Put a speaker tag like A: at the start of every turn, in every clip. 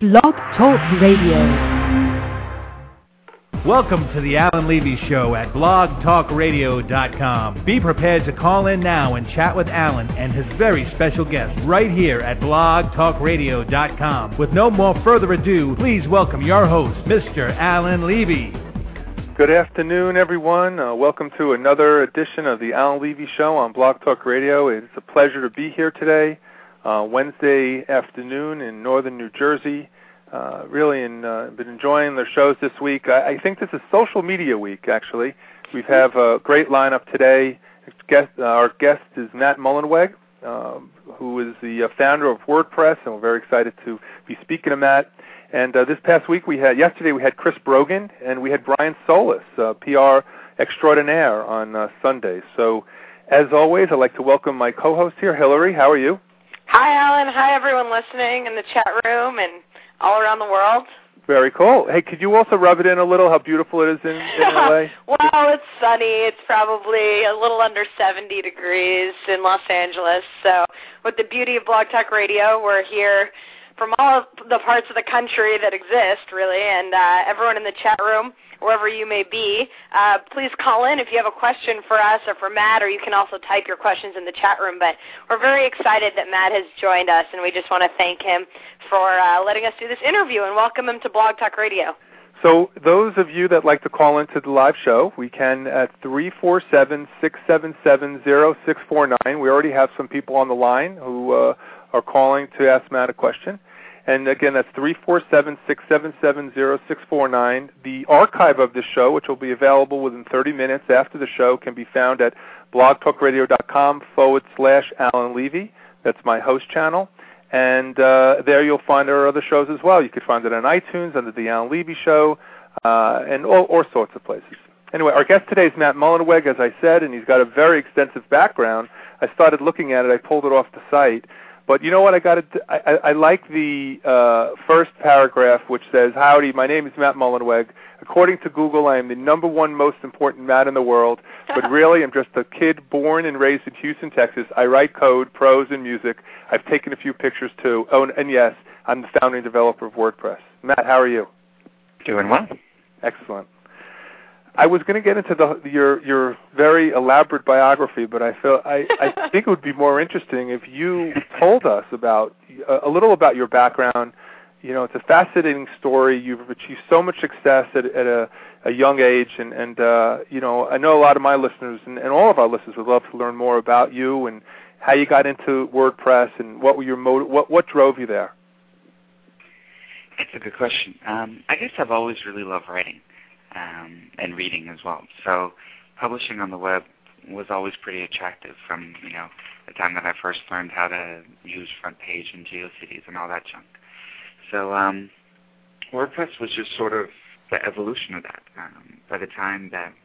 A: Blog Talk Radio.
B: Welcome to the Alan Levy Show at blogtalkradio.com. Be prepared to call in now and chat with Alan and his very special guest right here at blogtalkradio.com. With no more further ado, please welcome your host, Mr. Alan Levy.
C: Good afternoon, everyone. Welcome to another edition of the Alan Levy Show on Blog Talk Radio. It's a pleasure to be here today, Wednesday afternoon in northern New Jersey. Been enjoying the shows this week. I think this is social media week, actually. We have a great lineup today. Our guest is Matt Mullenweg, who is the founder of WordPress, and we're very excited to be speaking to Matt. And this past week, yesterday we had Chris Brogan, and we had Brian Solis, PR extraordinaire, on Sunday. So, as always, I'd like to welcome my co-host here, Hillary. How are you?
D: Hi, Alan. Hi, everyone listening in the chat room and all around the world.
C: Very cool. Hey, could you also rub it in a little how beautiful it is in LA?
D: Well, it's sunny. It's probably a little under 70 degrees in Los Angeles. So with the beauty of Blog Talk Radio, we're here from all of the parts of the country that exist, really, and everyone in the chat room, wherever you may be, please call in if you have a question for us or for Matt, or you can also type your questions in the chat room. But we're very excited that Matt has joined us, and we just want to thank him for letting us do this interview and welcome him to Blog Talk Radio.
C: So those of you that like to call into the live show, we can at 347-677-0649. We already have some people on the line who are calling to ask Matt a question. And again, that's 347-677-0649. The archive of this show, which will be available within 30 minutes after the show, can be found at blogtalkradio.com/Alan Levy. That's my host channel. And there you'll find our other shows as well. You can find it on iTunes under the Alan Levy Show and all sorts of places. Anyway, our guest today is Matt Mullenweg, as I said, and he's got a very extensive background. I started looking at it. I pulled it off the site. But you know what? I like the first paragraph, which says, "Howdy, my name is Matt Mullenweg. According to Google, I am the #1 most important Matt in the world. But really, I'm just a kid born and raised in Houston, Texas. I write code, prose, and music. I've taken a few pictures too. Oh, and yes, I'm the founding developer of WordPress." Matt, how are you?
E: Doing well.
C: Excellent. I was going to get into your very elaborate biography, but I think it would be more interesting if you told us about a little about your background. You know, it's a fascinating story. You've achieved so much success at a young age, and you know, I know a lot of my listeners and all of our listeners would love to learn more about you and how you got into WordPress and what were your what drove you there.
E: That's a good question. I guess I've always really loved writing. And reading as well. So publishing on the web was always pretty attractive from, you know, the time that I first learned how to use front page and GeoCities and all that junk. So WordPress was just sort of the evolution of that. By the time that,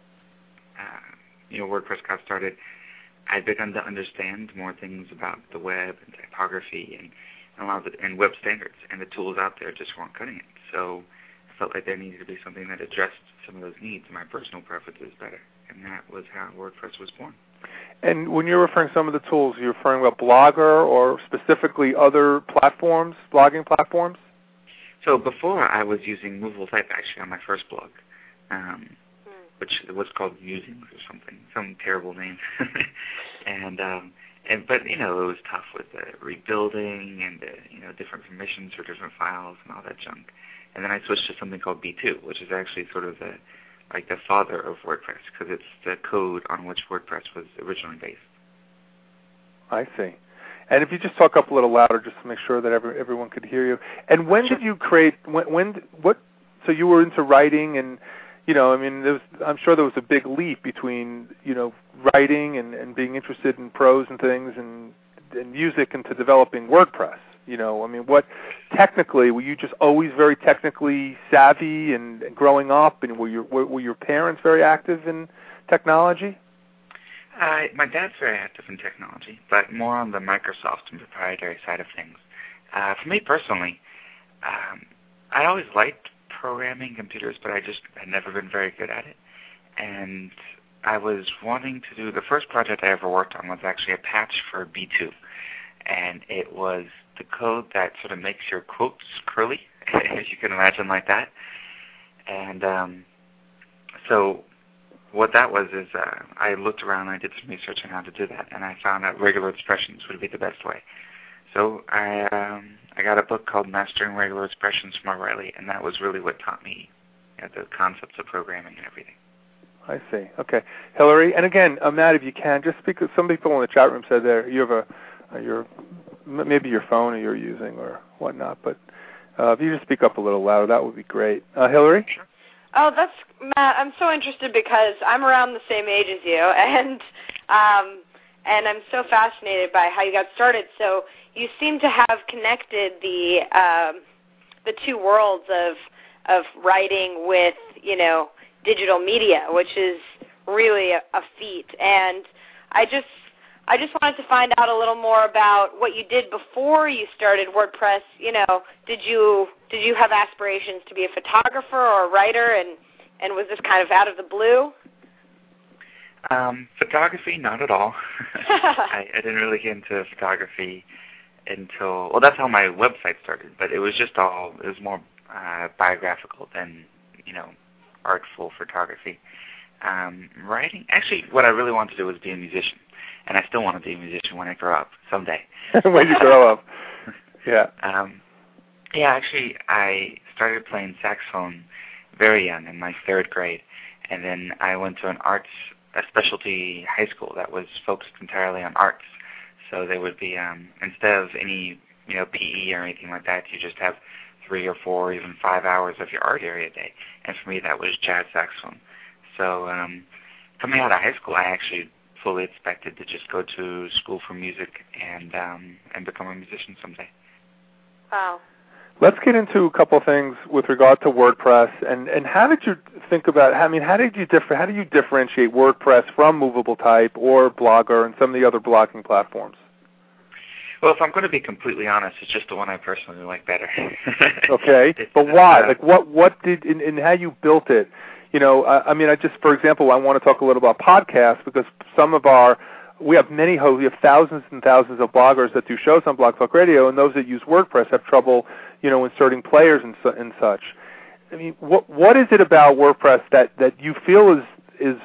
E: WordPress got started, I'd begun to understand more things about the web and typography and a lot of and web standards, and the tools out there just weren't cutting it. So I felt like there needed to be something that addressed some of those needs, my personal preferences better, and that was how WordPress was born.
C: And when you're referring to some of the tools, you're referring about Blogger or specifically other platforms, blogging platforms?
E: So before I was using Movable Type actually on my first blog, which was called Musings or something, some terrible name. But you know, it was tough with rebuilding and different permissions for different files and all that junk. And then I switched to something called B2, which is actually sort of the father of WordPress, because it's the code on which WordPress was originally based. I
C: see. And if you just talk up a little louder, just to make sure that everyone could hear you. And when did you create? So you were into writing, and I'm sure there was a big leap between writing and being interested in prose and things and music into developing WordPress. What technically, were you just always very technically savvy and growing up, and were your parents very active in technology?
E: My dad's very active in technology, but more on the Microsoft and proprietary side of things. For me personally, I always liked programming computers, but I just had never been very good at it. And I was wanting to do, the first project I ever worked on was actually a patch for B2. And it was the code that sort of makes your quotes curly, as you can imagine, like that. And so what that was is I looked around, I did some research on how to do that, and I found that regular expressions would be the best way. So I got a book called Mastering Regular Expressions from O'Reilly, and that was really what taught me the concepts of programming and everything.
C: I see. Okay, Hillary, and again, Matt, if you can, just because some people in the chat room said there you have maybe your phone or you're using or whatnot, but if you just speak up a little louder, that would be great. Hillary?
E: Sure.
D: Oh, that's Matt. I'm so interested because I'm around the same age as you, and I'm so fascinated by how you got started. So you seem to have connected the two worlds of writing with digital media, which is really a feat. And I just wanted to find out a little more about what you did before you started WordPress. Did you have aspirations to be a photographer or a writer, and was this kind of out of the blue?
E: Photography, not at all. I didn't really get into photography until, well, that's how my website started, but it was more biographical than, artful photography. Writing, actually, what I really wanted to do was be a musician, and I still want to be a musician when I grow up, someday.
C: When you grow up. Yeah.
E: Actually, I started playing saxophone very young, in my 3rd grade, and then I went to a specialty high school that was focused entirely on arts. So there would be, instead of any, PE or anything like that, you just have 3 or 4 or even 5 hours of your art area a day. And for me, that was jazz saxophone. So coming out of high school, I actually fully expected to just go to school for music and become a musician someday.
D: Wow.
C: Let's get into a couple of things with regard to WordPress, and how did you think about? How do you differentiate WordPress from Movable Type or Blogger and some of the other blogging platforms?
E: Well, if I'm going to be completely honest, it's just the one I personally like better.
C: Okay, but why? What did in how you built it? For example, I want to talk a little about podcasts because we have many hosts. We have thousands and thousands of bloggers that do shows on Blog Talk Radio, and those that use WordPress have trouble, inserting players and such. I mean, what is it about WordPress that you feel is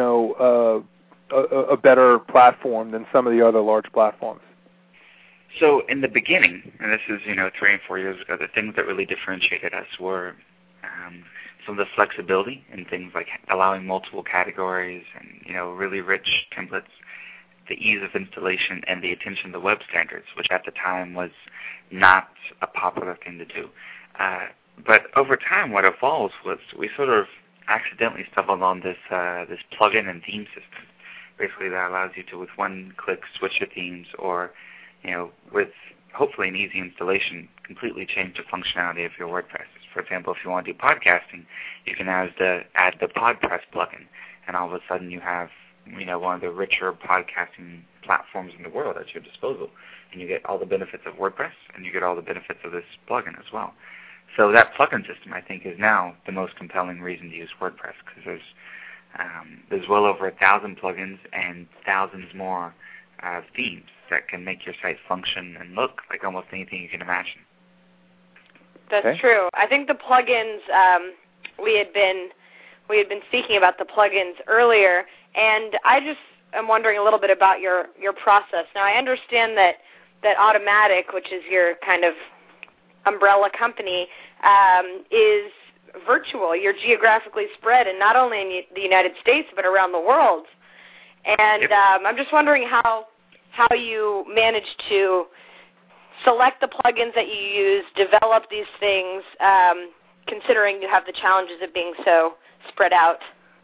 C: a better platform than some of the other large platforms?
E: So in the beginning, and this is 3 and 4 years ago, the things that really differentiated us were some of the flexibility in things like allowing multiple categories and really rich templates, the ease of installation, and the attention to web standards, which at the time was not a popular thing to do. But over time, what evolved was we sort of accidentally stumbled on this plugin and theme system, basically that allows you to, with one click, switch your themes or with hopefully an easy installation, completely change the functionality of your WordPress. For example, if you want to do podcasting, you can add the PodPress plugin, and all of a sudden you have one of the richer podcasting platforms in the world at your disposal, and you get all the benefits of WordPress, and you get all the benefits of this plugin as well. So that plugin system, I think, is now the most compelling reason to use WordPress because there's well over 1,000 plugins and thousands more themes that can make your site function and look like almost anything you can imagine.
D: That's true. I think the plugins, we had been speaking about the plugins earlier, and I just am wondering a little bit about your process. Now, I understand that Automatic, which is your kind of umbrella company, is virtual. You're geographically spread, and not only in the United States, but around the world. And
E: Yep.
D: I'm just wondering how you manage to select the plugins that you use, develop these things, considering you have the challenges of being so spread out.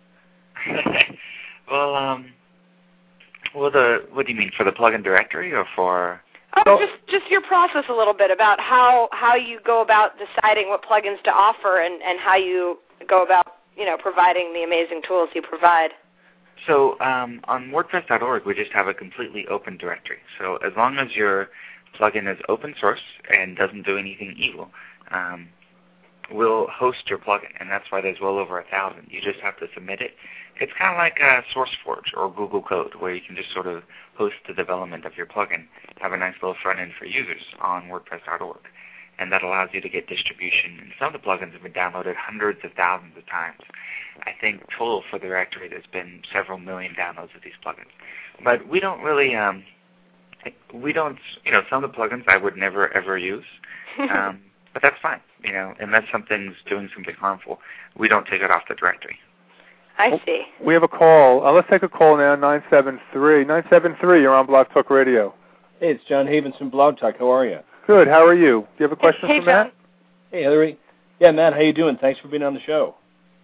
E: Well, what do you mean, for the plugin directory or for?
D: Oh, just your process a little bit about how you go about deciding what plugins to offer and how you go about providing the amazing tools you provide.
E: So on WordPress.org, we just have a completely open directory. So as long as your plugin is open source and doesn't do anything evil, will host your plugin, and that's why there's well over 1,000. You just have to submit it. It's kind of like SourceForge or Google Code, where you can just sort of host the development of your plugin, have a nice little front end for users on WordPress.org, and that allows you to get distribution. And some of the plugins have been downloaded hundreds of thousands of times. I think total for the directory, there's been several million downloads of these plugins. But we don't really, some of the plugins I would never ever use, but that's fine, unless something's doing something harmful. We don't take it off the directory.
D: I see.
C: We have a call. Let's take a call now, 973. 973, you're on Blog Talk Radio.
F: Hey, it's John Havens from Blog Talk. How are you?
C: Good. How are you? Do you have a question for Matt?
F: Hey, Hillary. Yeah, Matt, how you doing? Thanks for being on the show.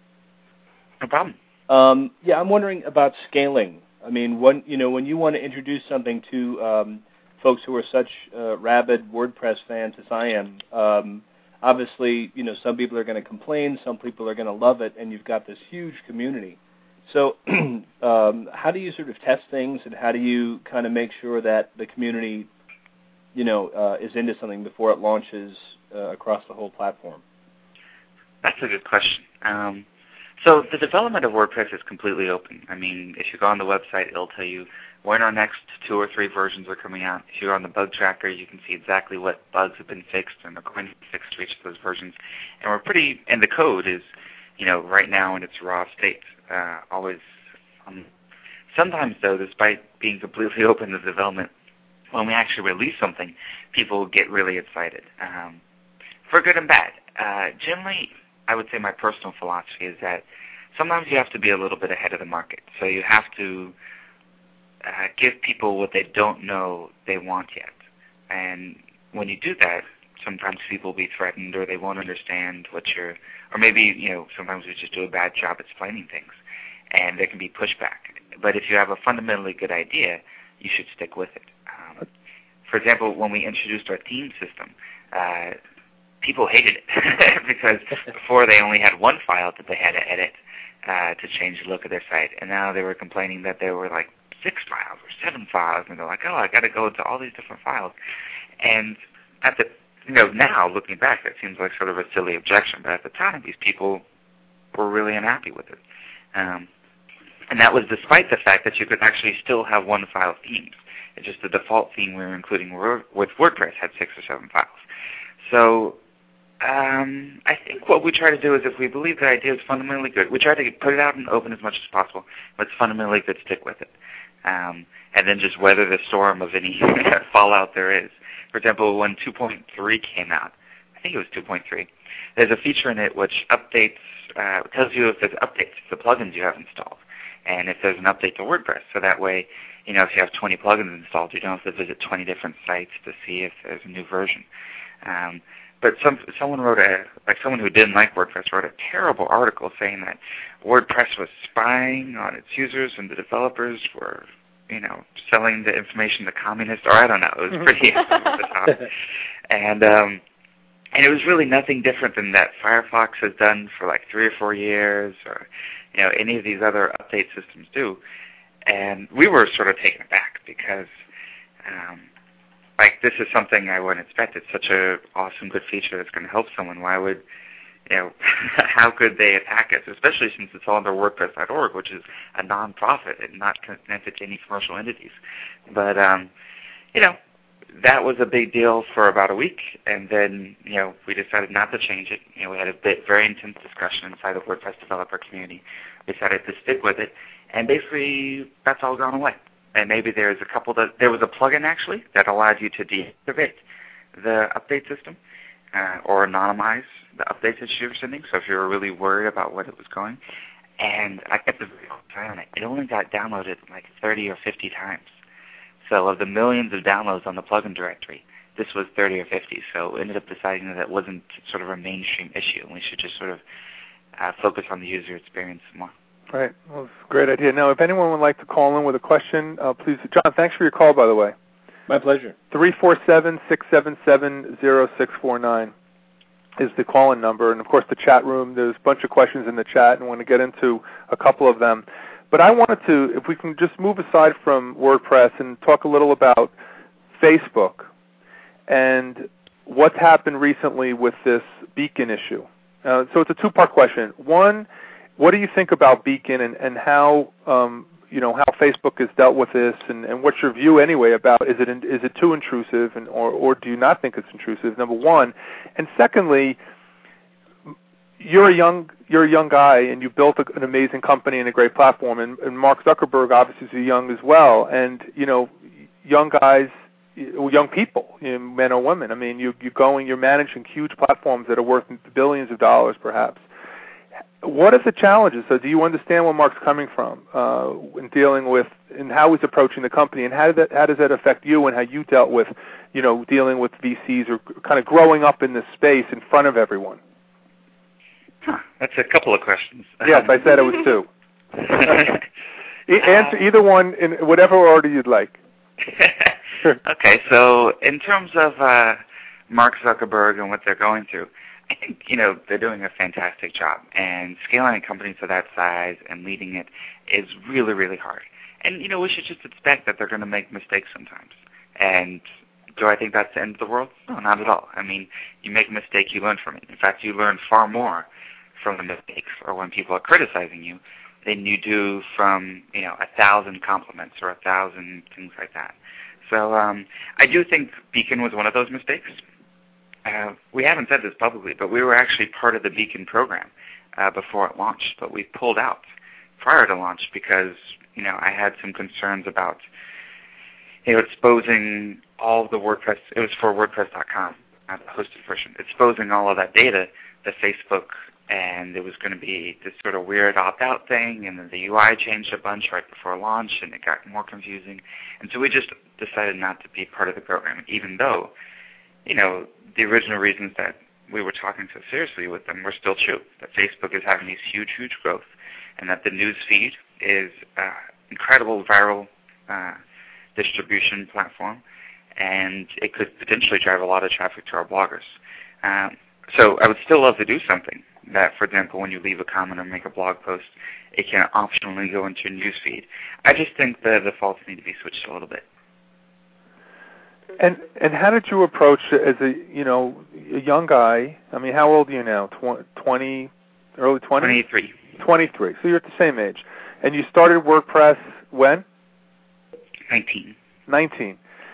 E: No problem.
F: I'm wondering about scaling. I mean, when you want to introduce something to folks who are such rabid WordPress fans as I am, obviously, some people are going to complain, some people are going to love it, and you've got this huge community. So how do you sort of test things, and how do you kind of make sure that the community, is into something before it launches across the whole platform?
E: That's a good question. So the development of WordPress is completely open. I mean, if you go on the website, it'll tell you when our next 2 or 3 versions are coming out. If you're on the bug tracker, you can see exactly what bugs have been fixed and are going to be fixed for each of those versions. And the code is, right now in its raw state, always. Sometimes, though, despite being completely open to development, when we actually release something, people get really excited, for good and bad. Generally, I would say my personal philosophy is that sometimes you have to be a little bit ahead of the market. So you have to give people what they don't know they want yet. And when you do that, sometimes people will be threatened or they won't understand or maybe, sometimes we just do a bad job explaining things. And there can be pushback. But if you have a fundamentally good idea, you should stick with it. For example, when we introduced our theme system, people hated it because before they only had one file that they had to edit to change the look of their site, and now they were complaining that there were like 6 files or 7 files, and they're like, oh, I got to go into all these different files. And now looking back, that seems like sort of a silly objection, but at the time, these people were really unhappy with it. And that was despite the fact that you could actually still have one file themes. It's just the default theme we were including with WordPress had 6 or 7 files. So I think what we try to do is if we believe the idea is fundamentally good, we try to put it out and open as much as possible. But it's fundamentally good, stick with it. And then just weather the storm of any fallout there is. For example, when 2.3 came out, I think it was 2.3, there's a feature in it which updates, tells you if there's updates to the plugins you have installed, and if there's an update to WordPress. So that way, if you have 20 plugins installed, you don't have to visit 20 different sites to see if there's a new version. But someone who didn't like WordPress wrote a terrible article saying that WordPress was spying on its users and the developers were, selling the information to communists, or I don't know. It was pretty over the top. And it was really nothing different than that Firefox has done for like 3 or 4 years, or any of these other update systems do. And we were sort of taken aback because this is something I wouldn't expect. It's such a awesome, good feature that's going to help someone. Why would, how could they attack us, especially since it's all under WordPress.org, which is a non-profit and not connected to any commercial entities. But, that was a big deal for about a week, and then, we decided not to change it. We had a very intense discussion inside the WordPress developer community. We decided to stick with it, and basically that's all gone away. And maybe there was a plugin actually that allowed you to deactivate the update system or anonymize the updates that you were sending. So if you were really worried about what it was going, and I kept a very close eye on it. It only got downloaded like 30 or 50 times. So of the millions of downloads on the plugin directory, this was 30 or 50. So we ended up deciding that it wasn't sort of a mainstream issue, and we should just sort of focus on the user experience more.
C: Right. Well, it's a great idea. Now, if anyone would like to call in with a question, please. John, thanks for your call, by the way.
F: My pleasure.
C: 347-677-0649 is the call-in number. And, of course, the chat room, there's a bunch of questions in the chat, and I want to get into a couple of them. But I wanted to, if we can just move aside from WordPress and talk a little about Facebook and what's happened recently with this beacon issue. So it's a two-part question. One, what do you think about Beacon and how how Facebook has dealt with this, and what's your view anyway about is it too intrusive, or do you not think it's intrusive? Number one, and secondly, you're a young guy and you built an amazing company and a great platform, and Mark Zuckerberg obviously is young as well, and young guys, young people, men or women. I mean, you're managing huge platforms that are worth billions of dollars, perhaps. What are the challenges? So, do you understand where Mark's coming from in dealing with, and how he's approaching the company, and how does that affect you, and how you dealt with, dealing with VCs or kind of growing up in this space in front of everyone?
E: That's a couple of questions.
C: Yes, I said it was two. Answer either one in whatever order you'd like.
E: Okay, so in terms of Mark Zuckerberg and what they're going through, I think, they're doing a fantastic job. And scaling a company to that size and leading it is really, really hard. And, we should just expect that they're going to make mistakes sometimes. And do I think that's the end of the world? No, not at all. I mean, you make a mistake, you learn from it. In fact, you learn far more from the mistakes or when people are criticizing you than you do from, 1,000 compliments or 1,000 things like that. So I do think Beacon was one of those mistakes. We haven't said this publicly, but we were actually part of the Beacon program before it launched, but we pulled out prior to launch because, I had some concerns about, exposing all of the WordPress. It was for WordPress.com, the hosted version, exposing all of that data to Facebook, and it was going to be this sort of weird opt-out thing, and then the UI changed a bunch right before launch, and it got more confusing. And so we just decided not to be part of the program, even though, the original reasons that we were talking so seriously with them were still true, that Facebook is having these huge, huge growth, and that the news feed is incredible viral distribution platform, and it could potentially drive a lot of traffic to our bloggers. So I would still love to do something that, for example, when you leave a comment or make a blog post, it can optionally go into your news feed. I just think the defaults need to be switched a little bit.
C: And how did you approach it as a young guy? I mean, how old are you now? 20, early 20s?
E: 23.
C: 23. So you're at the same age. And you started WordPress when?
E: 19.
C: 19.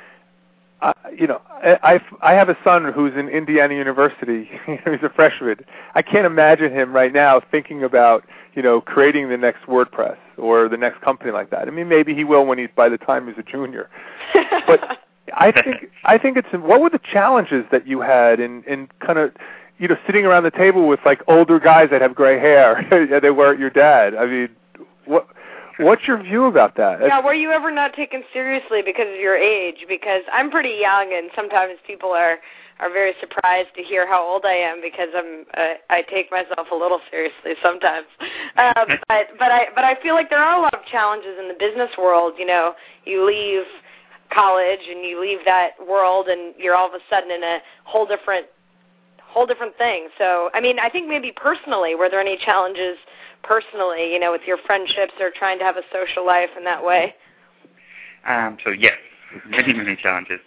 C: I have a son who's in Indiana University. He's a freshman. I can't imagine him right now thinking about creating the next WordPress or the next company like that. I mean, maybe he will by the time he's a junior. But I think it's, what were the challenges that you had in kind of sitting around the table with like older guys that have gray hair? They weren't your dad. I mean, what's your view about that?
D: Yeah, were you ever not taken seriously because of your age? Because I'm pretty young, and sometimes people are very surprised to hear how old I am because I take myself a little seriously sometimes. But I feel like there are a lot of challenges in the business world. You leave college and you leave that world, and you're all of a sudden in a whole different thing. So, I mean, I think maybe personally, were there any challenges personally, with your friendships or trying to have a social life in that way?
E: So yes, many, many challenges.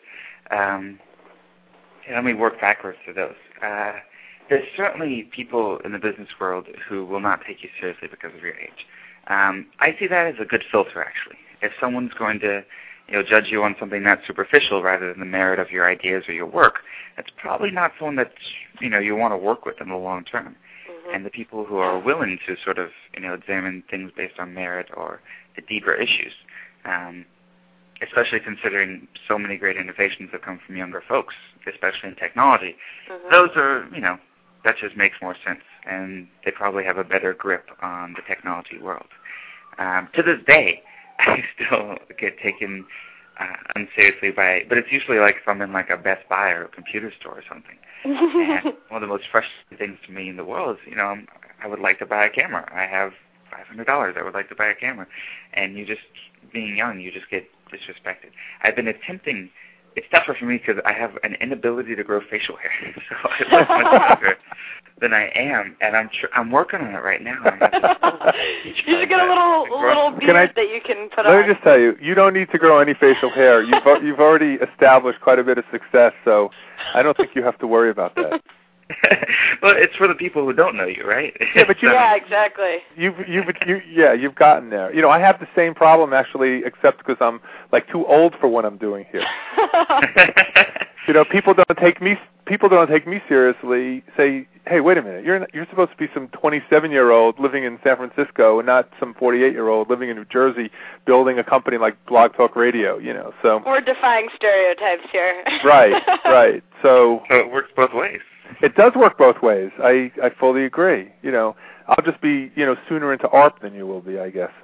E: Let me work backwards to those. There's certainly people in the business world who will not take you seriously because of your age. I see that as a good filter, actually. If someone's going to judge you on something that's superficial rather than the merit of your ideas or your work, that's probably not someone that you want to work with in the long term. Mm-hmm. And the people who are willing to sort of examine things based on merit or the deeper issues, especially considering so many great innovations that come from younger folks, especially in technology, mm-hmm. Those are that just makes more sense, and they probably have a better grip on the technology world. To this day, I still get taken unseriously but it's usually like if I'm in like a Best Buy or a computer store or something. And one of the most frustrating things to me in the world is, I would like to buy a camera. I have $500. I would like to buy a camera. And being young, you just get disrespected. I've been attempting. It's tougher for me because I have an inability to grow facial hair, so I look much younger than I am, and I'm working on it right now.
D: You should get a little beard that you can put on.
C: Let me just tell you, you don't need to grow any facial hair. You've already established quite a bit of success, so I don't think you have to worry about that.
E: Well, it's for the people who don't know you, right?
C: Yeah, but
D: yeah, exactly.
C: You've gotten there. You know, I have the same problem actually, except because I'm like too old for what I'm doing here. You know, people don't take me seriously. Say, hey, wait a minute, you're supposed to be some 27-year-old living in San Francisco and not some 48-year-old living in New Jersey building a company like Blog Talk Radio. You know, so
D: we're defying stereotypes here.
C: Right. So
E: it works both ways.
C: It does work both ways. I fully agree. You know, I'll just be, you know, sooner into ARP than you will be, I guess.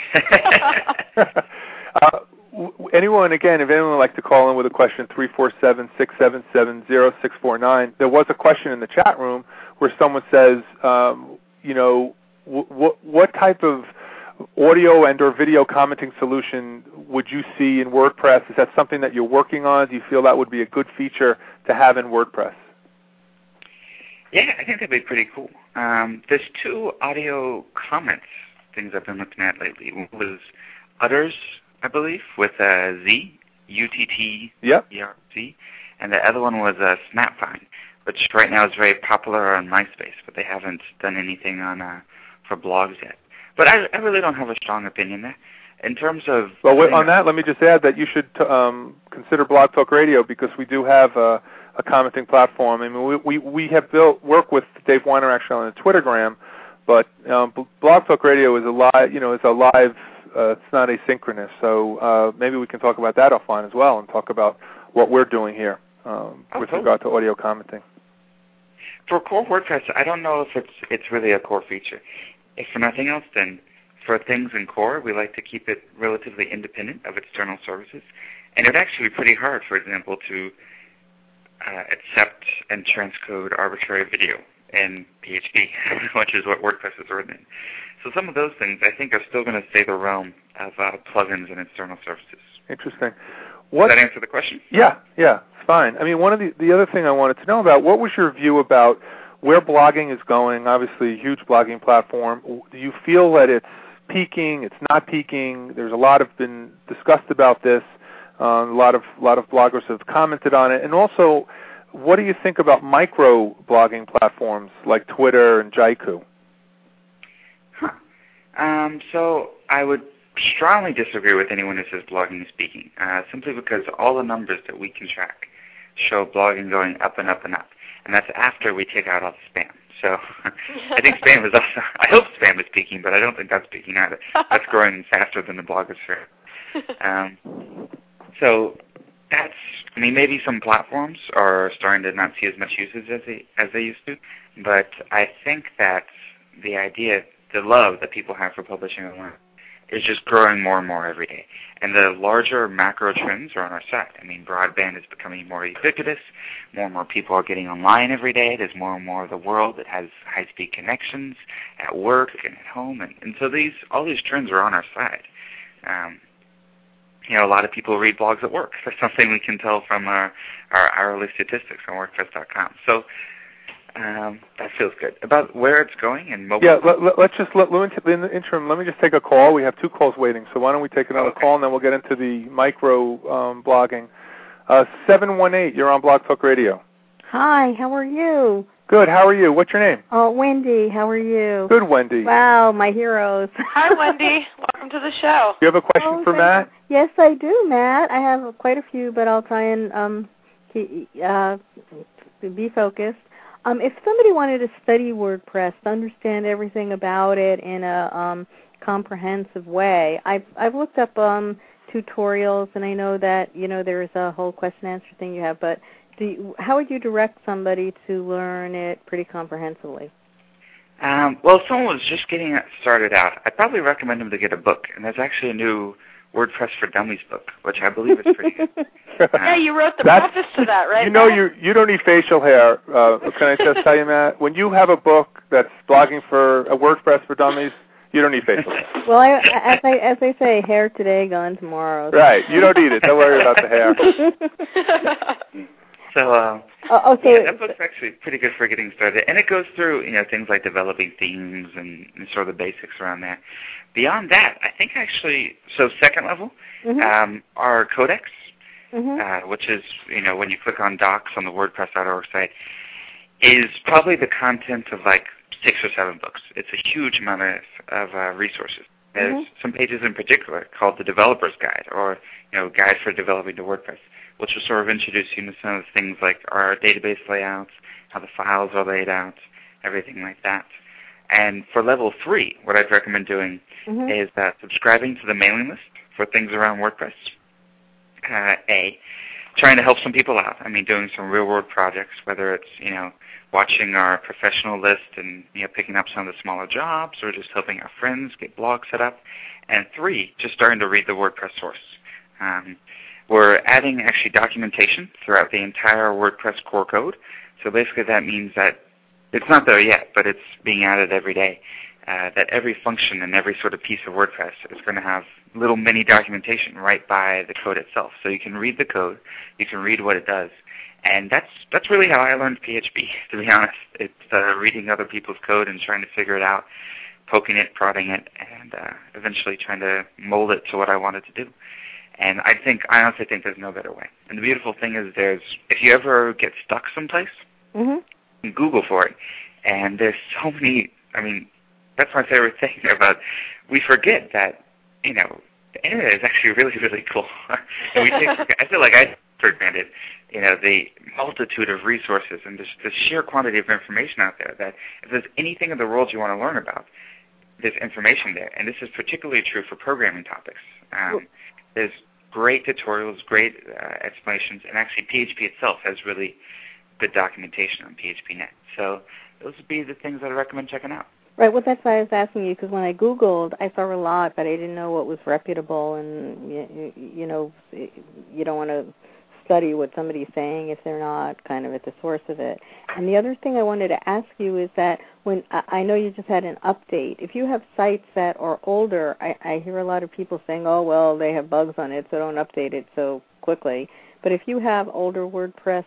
C: Anyone, again, if anyone would like to call in with a question, 347-677-0649. There was a question in the chat room where someone says, you know, what type of audio and or video commenting solution would you see in WordPress? Is that something that you're working on? Do you feel that would be a good feature to have in WordPress?
E: Yeah, I think that'd be pretty cool. There's two audio comments things I've been looking at lately. One was Utters, I believe, with a Z, U-T-T-E-R-Z, and the other one was Snapvine, which right now is very popular on MySpace, but they haven't done anything on for blogs yet. But I really don't have a strong opinion there. In terms of...
C: Well, on that, let me just add that you should consider Blog Talk Radio, because we do have a commenting platform. I mean, we have work with Dave Weiner actually on the Twittergram, but Blog Talk Radio is a live, it's not asynchronous. So maybe we can talk about that offline as well and talk about what we're doing here with regard to audio commenting.
E: For core WordPress, I don't know if it's really a core feature. If for nothing else, then for things in core, we like to keep it relatively independent of external services. And it would actually be pretty hard, for example, to accept and transcode arbitrary video in PHP, which is what WordPress is written in. So some of those things, I think, are still going to stay the realm of plugins and external services.
C: Interesting.
E: Does that answer the question?
C: Yeah, it's fine. I mean, one of the other thing I wanted to know about, what was your view about where blogging is going? Obviously, a huge blogging platform. Do you feel that it's peaking, it's not peaking? There's a lot of been discussed about this. A lot of bloggers have commented on it. And also, what do you think about micro blogging platforms like Twitter and Jaiku?
E: So I would strongly disagree with anyone who says blogging is peaking, simply because all the numbers that we can track show blogging going up and up and up. And that's after we take out all the spam. So I think spam is also, I hope spam is peaking, but I don't think that's peaking either. That's growing faster than the blogosphere. So that's, I mean, maybe some platforms are starting to not see as much usage as they used to, but I think that the idea, the love that people have for publishing online is just growing more and more every day. And the larger macro trends are on our side. I mean, broadband is becoming more ubiquitous. More and more people are getting online every day. There's more and more of the world that has high-speed connections at work and at home. And so all these trends are on our side. A lot of people read blogs at work. That's something we can tell from our hourly statistics on WordPress.com. So that feels good. About where it's going and mobile.
C: Yeah, in the interim, let me just take a call. We have two calls waiting, so why don't we take another call, and then we'll get into the micro blogging. 718, you're on Blog Talk Radio.
A: Hi, how are you?
C: Good, how are you? What's your name?
A: Oh, Wendy, how are you?
C: Good, Wendy.
A: Wow, my heroes.
D: Hi, Wendy. Welcome to the show.
C: Do you have a question for Matt?
A: Yes, I do, Matt. I have quite a few, but I'll try and be focused. If somebody wanted to study WordPress, to understand everything about it in a comprehensive way, I've looked up tutorials, and I know that there's a whole question-answer thing you have, but how would you direct somebody to learn it pretty comprehensively?
E: Well, if someone was just getting started out, I'd probably recommend them to get a book, and there's actually a new WordPress for Dummies book, which I believe is pretty good.
D: Yeah, you wrote the preface to that, right?
C: You don't need facial hair. Can I just tell you, Matt? When you have a book that's blogging for a WordPress for Dummies, you don't need facial hair.
A: Well, as I say, hair today, gone tomorrow.
C: Right. You don't need it. Don't worry about the hair.
E: So, that book's actually pretty good for getting started. And it goes through, things like developing themes and sort of the basics around that. Beyond that, I think actually, second level, our Codex, which is, when you click on docs on the WordPress.org site, is probably the content of like 6 or 7 books. It's a huge amount of resources. There's some pages in particular called the Developer's Guide, or Guide for Developing to WordPress, which will sort of introduce you to some of the things like our database layouts, how the files are laid out, everything like that. And for level 3, what I'd recommend doing is subscribing to the mailing list for things around WordPress. Trying to help some people out. I mean, doing some real-world projects, whether it's, watching our professional list and, picking up some of the smaller jobs, or just helping our friends get blogs set up. And 3, just starting to read the WordPress source. We're adding, actually, documentation throughout the entire WordPress core code. So basically that means that it's not there yet, but it's being added every day. That every function and every sort of piece of WordPress is going to have little mini documentation right by the code itself. So you can read the code, you can read what it does. And that's really how I learned PHP, to be honest. It's reading other people's code and trying to figure it out, poking it, prodding it, and eventually trying to mold it to what I wanted to do. And I honestly think there's no better way. And the beautiful thing is if you ever get stuck someplace, you can Google for it. And there's so many, that's my favorite thing about, we forget that, the internet is actually really, really cool. And I feel like I take for granted, the multitude of resources and the sheer quantity of information out there, that if there's anything in the world you want to learn about, there's information there. And this is particularly true for programming topics. There's great tutorials, great explanations, and actually PHP itself has really good documentation on PHP.net. So those would be the things that I recommend checking out.
A: Right. Well, that's why I was asking you, because when I Googled, I saw a lot, but I didn't know what was reputable, and you don't want to study what somebody's saying if they're not kind of at the source of it. And the other thing I wanted to ask you is that when I know you just had an update, if you have sites that are older, I hear a lot of people saying, oh, well, they have bugs on it, so don't update it so quickly. But if you have older WordPress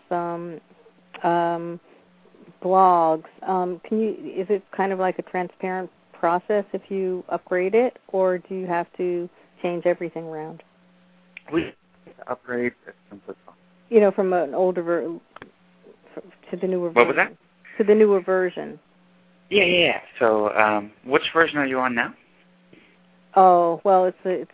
A: blogs, is it kind of like a transparent process if you upgrade it, or do you have to change everything around?
E: We upgrade as simple as possible.
A: From an older to the newer version.
E: What was that?
A: To the newer version.
E: Yeah. So, which version are you on now?
A: Oh, well, it's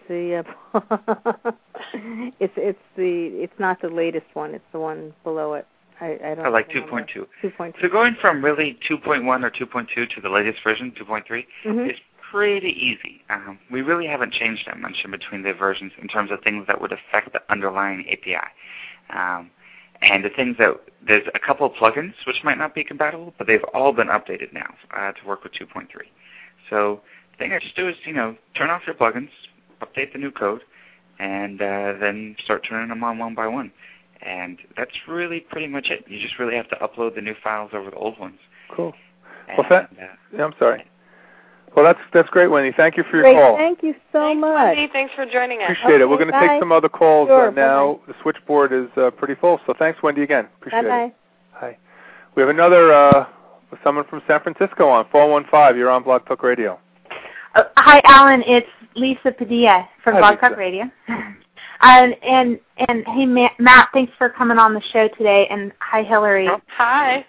A: not the latest one. It's the one below it. I don't.
E: Like 2.2.
A: 2.2.
E: So going from really 2.1 or 2.2 to the latest version, 2.3, is pretty easy. We really haven't changed that much in between the versions in terms of things that would affect the underlying API. And the things that, there's a couple of plugins which might not be compatible, but they've all been updated now to work with 2.3. So the thing I just do is, turn off your plugins, update the new code, and then start turning them on one by one. And that's really pretty much it. You just really have to upload the new files over the old ones.
C: Cool.
E: And,
C: I'm sorry. Well, that's great, Wendy. Thank you for your call.
A: Thank you so much.
D: Wendy. Thanks for joining us.
C: Appreciate it. We're going to take some other calls now. The switchboard is pretty full. So thanks, Wendy, again. Appreciate it. Hi. We have another someone from San Francisco on 415. You're on Blog Talk Radio.
G: Hi, Alan. It's Lisa Padilla from Blog Talk Radio. And hey, Matt, thanks for coming on the show today. And hi, Hillary.
D: Oh, hi.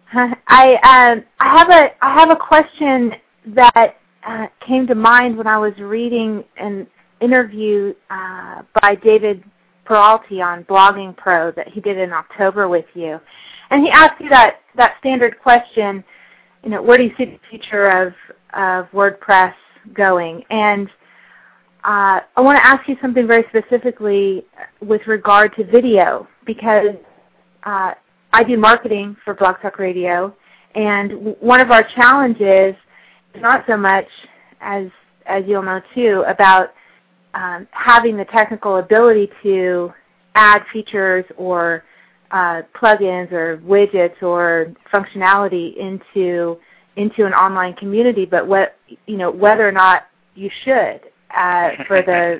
G: I have a question that came to mind when I was reading an interview by David Peralty on Blogging Pro that he did in October with you, and he asked you that standard question, where do you see the future of WordPress going? And I want to ask you something very specifically with regard to video, because I do marketing for Blog Talk Radio, and one of our challenges is not so much, as you'll know too, about having the technical ability to add features or plugins or widgets or functionality into an online community, but whether or not you should for the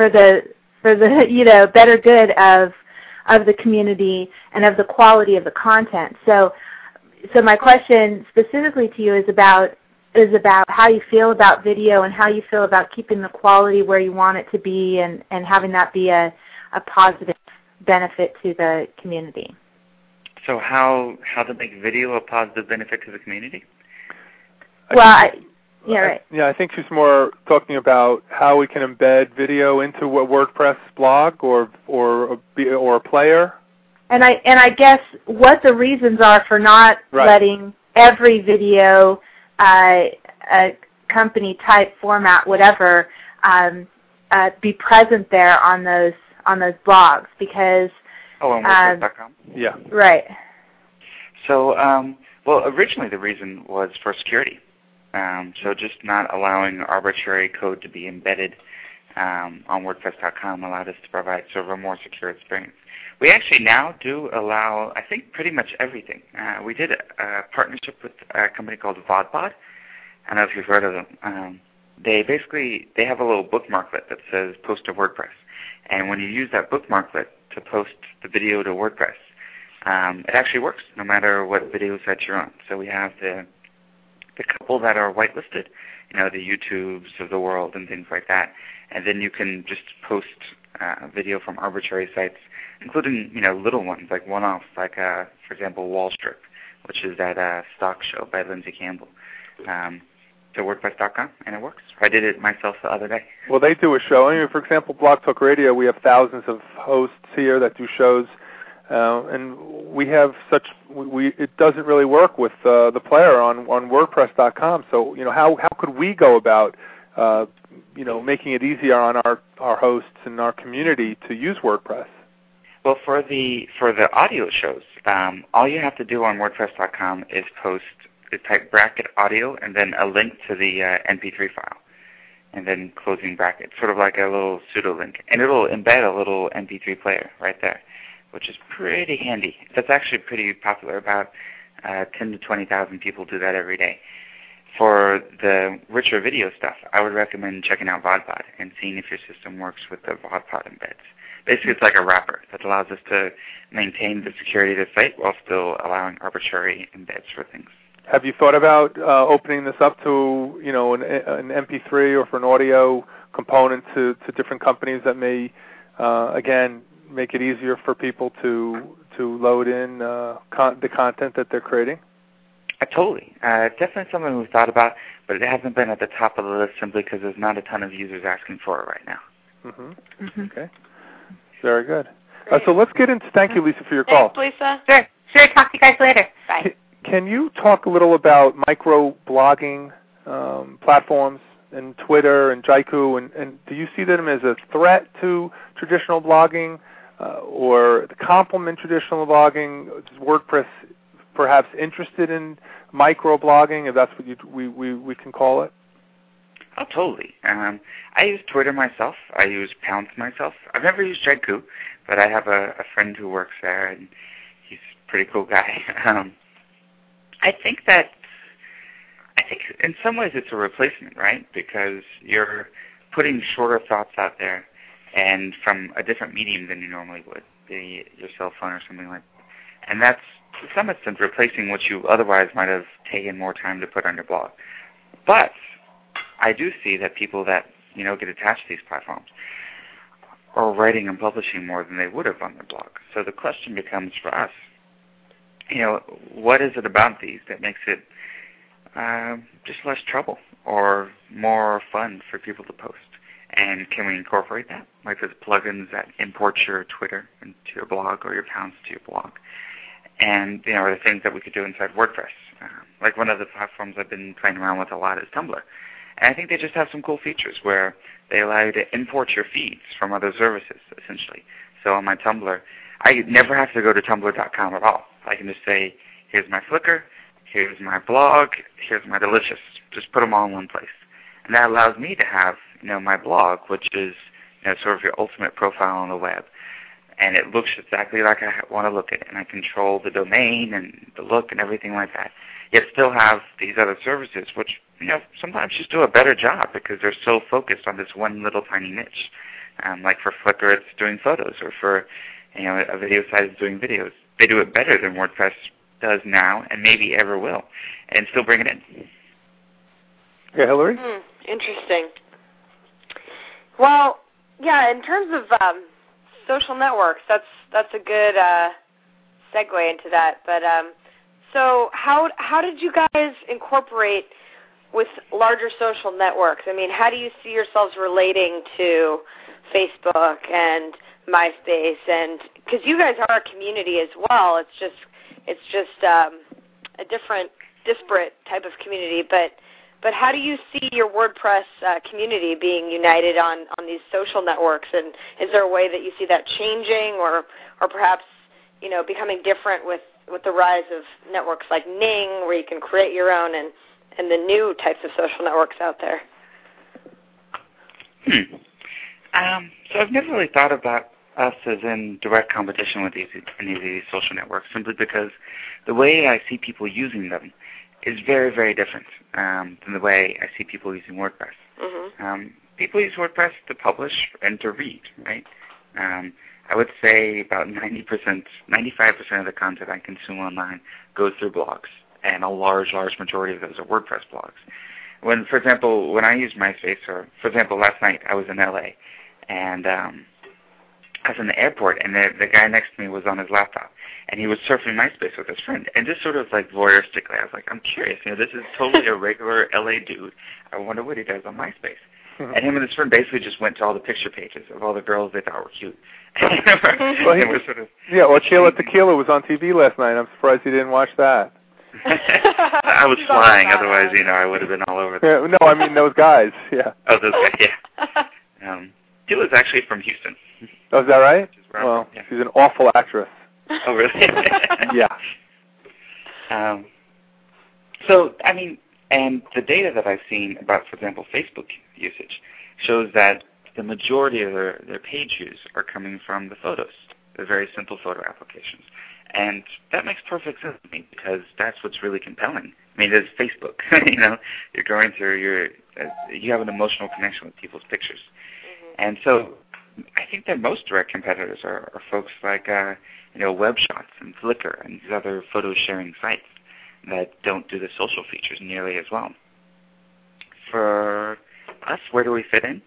G: better good of the community and of the quality of the content. So my question specifically to you is about how you feel about video and how you feel about keeping the quality where you want it to be and having that be a positive benefit to the community.
E: So how to make video a positive benefit to the community?
G: Right.
C: Yeah, I think she's more talking about how we can embed video into a WordPress blog or a player.
G: And I guess what the reasons are for not letting every video, company type format, whatever, be present there on those blogs, because
E: on WordPress.com.
C: Yeah.
G: Right.
E: So well, originally the reason was for security. So just not allowing arbitrary code to be embedded on WordPress.com allowed us to provide sort of a more secure experience. We actually now do allow, I think, pretty much everything. We did a partnership with a company called VodPod. I don't know if you've heard of them. They have a little bookmarklet that says post to WordPress. And when you use that bookmarklet to post the video to WordPress, it actually works no matter what video site you're on. So we have the couple that are whitelisted, the YouTubes of the world and things like that. And then you can just post video from arbitrary sites, including, little ones, like one-offs, like, for example, Wall Strip, which is that stock show by Lindsay Campbell, to WordPress.com, and it works. I did it myself the other day.
C: Well, they do a show. For example, Blog Talk Radio, we have thousands of hosts here that do shows, and we have it doesn't really work with the player on WordPress.com. So, how could we go about making it easier on our hosts and our community to use WordPress?
E: Well, for the audio shows, all you have to do on WordPress.com is type bracket audio and then a link to the MP3 file, and then closing bracket, sort of like a little pseudo link, and it'll embed a little MP3 player right there, which is pretty handy. That's actually pretty popular. About 10 to 20,000 people do that every day. For the richer video stuff, I would recommend checking out VodPod and seeing if your system works with the VodPod embeds. Basically, it's like a wrapper that allows us to maintain the security of the site while still allowing arbitrary embeds for things.
C: Have you thought about opening this up to, an MP3 or for an audio component to different companies that may, again, make it easier for people to load in the content that they're creating?
E: Totally. Definitely something we've thought about, but it hasn't been at the top of the list simply because there's not a ton of users asking for it right now.
C: Mm-hmm. Mm-hmm. Okay. Very good. So let's get into, thank you, Lisa, for your call.
D: Thanks, Lisa.
G: Sure. Talk to you guys later. Bye.
C: Can you talk a little about micro-blogging platforms and Twitter and Jaiku, and do you see them as a threat to traditional blogging or complement traditional blogging? Is WordPress perhaps interested in micro-blogging, if that's what we can call it?
E: Oh, totally. I use Twitter myself. I use Pounce myself. I've never used Jaiku, but I have a friend who works there, and he's a pretty cool guy. I think in some ways it's a replacement, right? Because you're putting shorter thoughts out there, and from a different medium than you normally would, be your cell phone or something like that. And that's, to some extent, replacing what you otherwise might have taken more time to put on your blog. But I do see that people that, get attached to these platforms are writing and publishing more than they would have on their blog. So the question becomes for us, what is it about these that makes it just less trouble or more fun for people to post? And can we incorporate that? Like there's plugins that import your Twitter into your blog or your Pounce to your blog. And, are the things that we could do inside WordPress. Like one of the platforms I've been playing around with a lot is Tumblr. And I think they just have some cool features where they allow you to import your feeds from other services, essentially. So on my Tumblr, I never have to go to Tumblr.com at all. I can just say, here's my Flickr, here's my blog, here's my Delicious. Just put them all in one place. And that allows me to have, my blog, which is, sort of your ultimate profile on the web. And it looks exactly like I want to look at it. And I control the domain and the look and everything like that. Yet still have these other services, which, sometimes just do a better job because they're so focused on this one little tiny niche. Like for Flickr, it's doing photos, or for, a video site is doing videos. They do it better than WordPress does now and maybe ever will, and still bring it in.
C: Yeah, Hillary?
D: Interesting. Well, yeah, in terms of social networks, that's a good segue into that. But so how did you guys incorporate with larger social networks? I mean, how do you see yourselves relating to Facebook and MySpace? And because you guys are a community as well, it's just a different, disparate type of community. But how do you see your WordPress community being united on these social networks? And is there a way that you see that changing, or perhaps becoming different with the rise of networks like Ning, where you can create your own, and the new types of social networks out there?
E: So I've never really thought about us as in direct competition with any of these social networks, simply because the way I see people using them is very, very different than the way I see people using WordPress. Mm-hmm. People use WordPress to publish and to read, right? I would say about 95% of the content I consume online goes through blogs, and a large majority of those are WordPress blogs. For example, when I use MySpace, or for example, last night I was in LA, and I was in the airport, and the guy next to me was on his laptop, and he was surfing MySpace with his friend, and just sort of like voyeuristically, I was like, I'm curious, this is totally a regular LA dude. I wonder what he does on MySpace. Mm-hmm. And him and his friend basically just went to all the picture pages of all the girls they thought were cute.
C: Well, Kayla Tequila was on TV last night. I'm surprised you didn't watch that.
E: I was flying, otherwise, I would have been all over there.
C: Yeah, no, I mean those guys, yeah.
E: Oh, those guys, yeah. Kayla's actually from Houston.
C: Oh, is that right? Well, yeah. She's an awful actress.
E: Oh, really?
C: Yeah.
E: So, I mean, and the data that I've seen about, for example, Facebook usage shows that the majority of their page views are coming from the photos, the very simple photo applications. And that makes perfect sense to me, because that's what's really compelling. I mean, there's Facebook. You're going through you have an emotional connection with people's pictures. Mm-hmm. And so I think that most direct competitors are folks like WebShots and Flickr and these other photo sharing sites that don't do the social features nearly as well. For us, where do we fit in?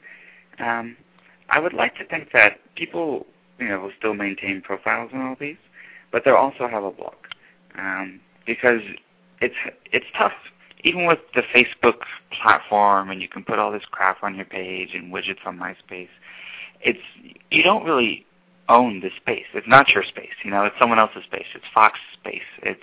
E: I would like to think that people will still maintain profiles on all these, but they'll also have a blog, because it's tough. Even with the Facebook platform, and you can put all this crap on your page and widgets on MySpace, you don't really own the space. It's not your space. It's someone else's space. It's Fox's space. It's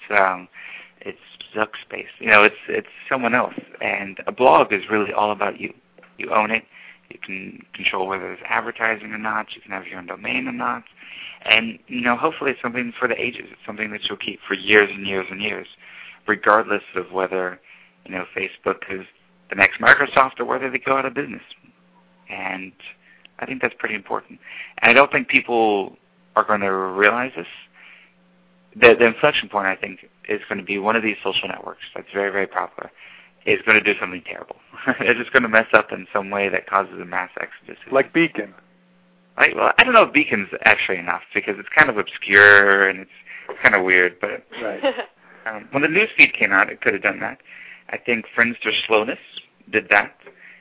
E: Zuck's space. It's someone else. And a blog is really all about you. You own it. You can control whether there's advertising or not. You can have your own domain or not. And, hopefully it's something for the ages. It's something that you'll keep for years and years and years, regardless of whether, Facebook is the next Microsoft or whether they go out of business. And I think that's pretty important. And I don't think people are going to realize this. The inflection point, I think, is going to be one of these social networks that's very, very popular is going to do something terrible. It's just going to mess up in some way that causes a mass exodus.
C: Like Beacon.
E: Well, I don't know if Beacon's actually enough, because it's kind of obscure and it's kind of weird. But
C: right.
E: When the newsfeed came out, it could have done that. I think Friendster's slowness did that.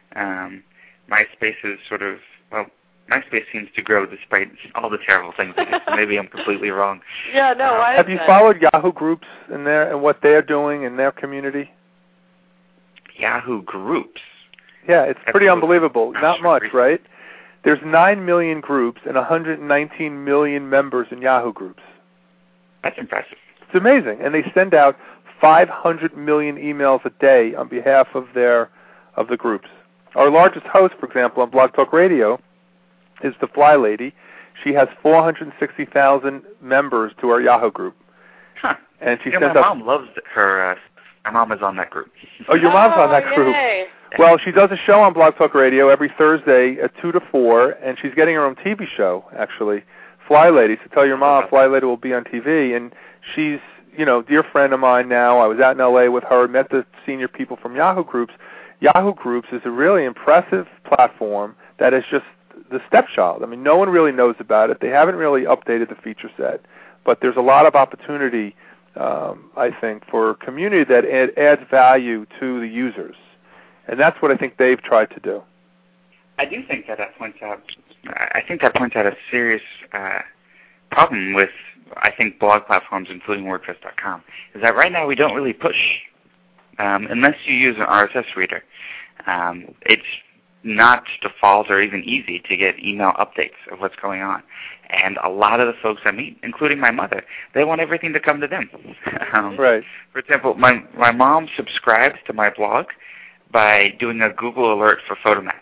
E: MySpace is MySpace seems to grow despite all the terrible things it is. Maybe I'm completely wrong.
D: Yeah, no.
C: Have you followed Yahoo Groups in there and what they're doing in their community?
E: Yahoo Groups?
C: Yeah, it's pretty unbelievable. Not much, right? There's 9 million groups and 119 million members in Yahoo Groups.
E: That's impressive.
C: It's amazing. And they send out 500 million emails a day on behalf of the groups. Our largest host, for example, on Blog Talk Radio is the Fly Lady. She has 460,000 members to our Yahoo group.
E: Huh.
C: And she sends
E: my mom loves her. My mom is on that group.
C: Oh, your mom's on that group.
D: Yay.
C: Well, she does a show on Blog Talk Radio every Thursday at 2 to 4, and she's getting her own TV show, actually, Fly Lady. So tell your mom Fly Lady will be on TV. And she's, dear friend of mine now. I was out in L.A. with her, met the senior people from Yahoo Groups. Yahoo Groups is a really impressive platform that is just the stepchild. I mean, no one really knows about it. They haven't really updated the feature set, but there's a lot of opportunity, I think, for a community that adds value to the users. And that's what I think they've tried to do.
E: I do think that points out a serious problem with I think, blog platforms, including WordPress.com, is that right now we don't really push, unless you use an RSS reader. It's not default or even easy to get email updates of what's going on. And a lot of the folks I meet, including my mother, they want everything to come to them.
C: Right.
E: For example, my mom subscribes to my blog by doing a Google alert for Photomat.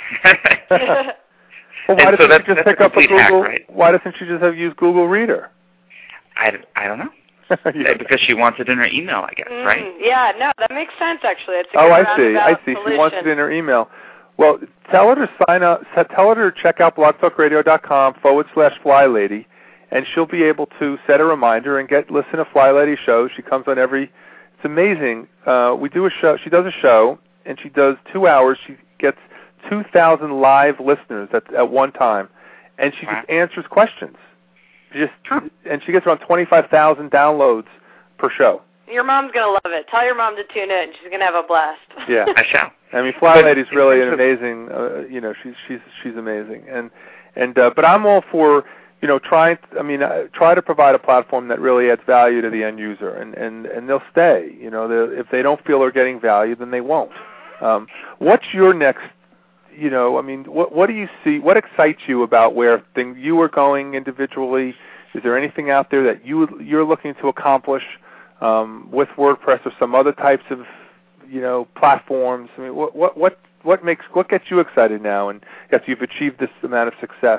C: Well, why doesn't she just pick up a Google?
E: Hack, right?
C: Why doesn't she just have used Google Reader?
E: I don't know. Because she wants it in her email, I guess, right?
D: Yeah, no, that makes sense, actually. It's a
C: I see.
D: solution.
C: She wants it in her email. Well, tell her to sign up. Tell her to check out blogtalkradio.com/FlyLady, and she'll be able to set a reminder and listen to Fly Lady shows. She comes on every. It's amazing. We do a show. She does a show, and she does 2 hours. She gets 2,000 live listeners at one time, and she just answers questions. And she gets around 25,000 downloads per show.
D: Your mom's going to love it. Tell your mom to tune in. She's going to have a blast.
C: Yeah,
E: I shall.
C: I mean, Fly Lady's really an amazing. She's amazing, but I'm all for try to provide a platform that really adds value to the end user, and they'll stay. If they don't feel they're getting value, then they won't. What's your next? What do you see? What excites you about where you are going individually? Is there anything out there that you're looking to accomplish with WordPress or some other types of platforms? I mean, what gets you excited now, and after you've achieved this amount of success?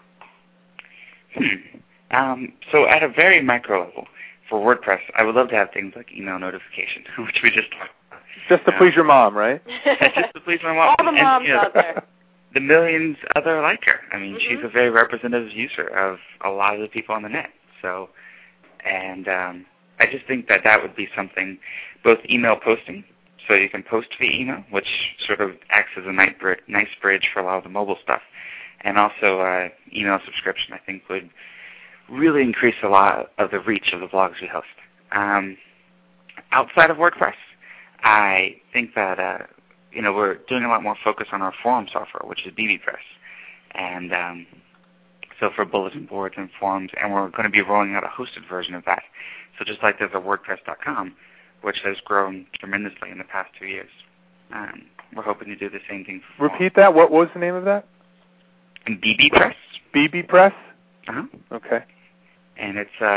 E: So at a very micro level, for WordPress, I would love to have things like email notifications, which we just talked about.
C: Just to please your mom, right?
E: Just to please my mom.
D: All the moms out there.
E: The millions other like her. I mean, she's a very representative user of a lot of the people on the net. So, and I just think that would be something, both email posting, so you can post via email, which sort of acts as a nice bridge for a lot of the mobile stuff, and also email subscription, I think, would really increase a lot of the reach of the blogs we host. Outside of WordPress, I think that we're doing a lot more focus on our forum software, which is bbPress, and so for bulletin boards and forums, and we're going to be rolling out a hosted version of that. So just like there's a WordPress.com, which has grown tremendously in the past 2 years, we're hoping to do the same thing for forums.
C: Repeat that. What was the name of that?
E: bbPress.
C: bbPress?
E: Uh-huh.
C: Okay.
E: And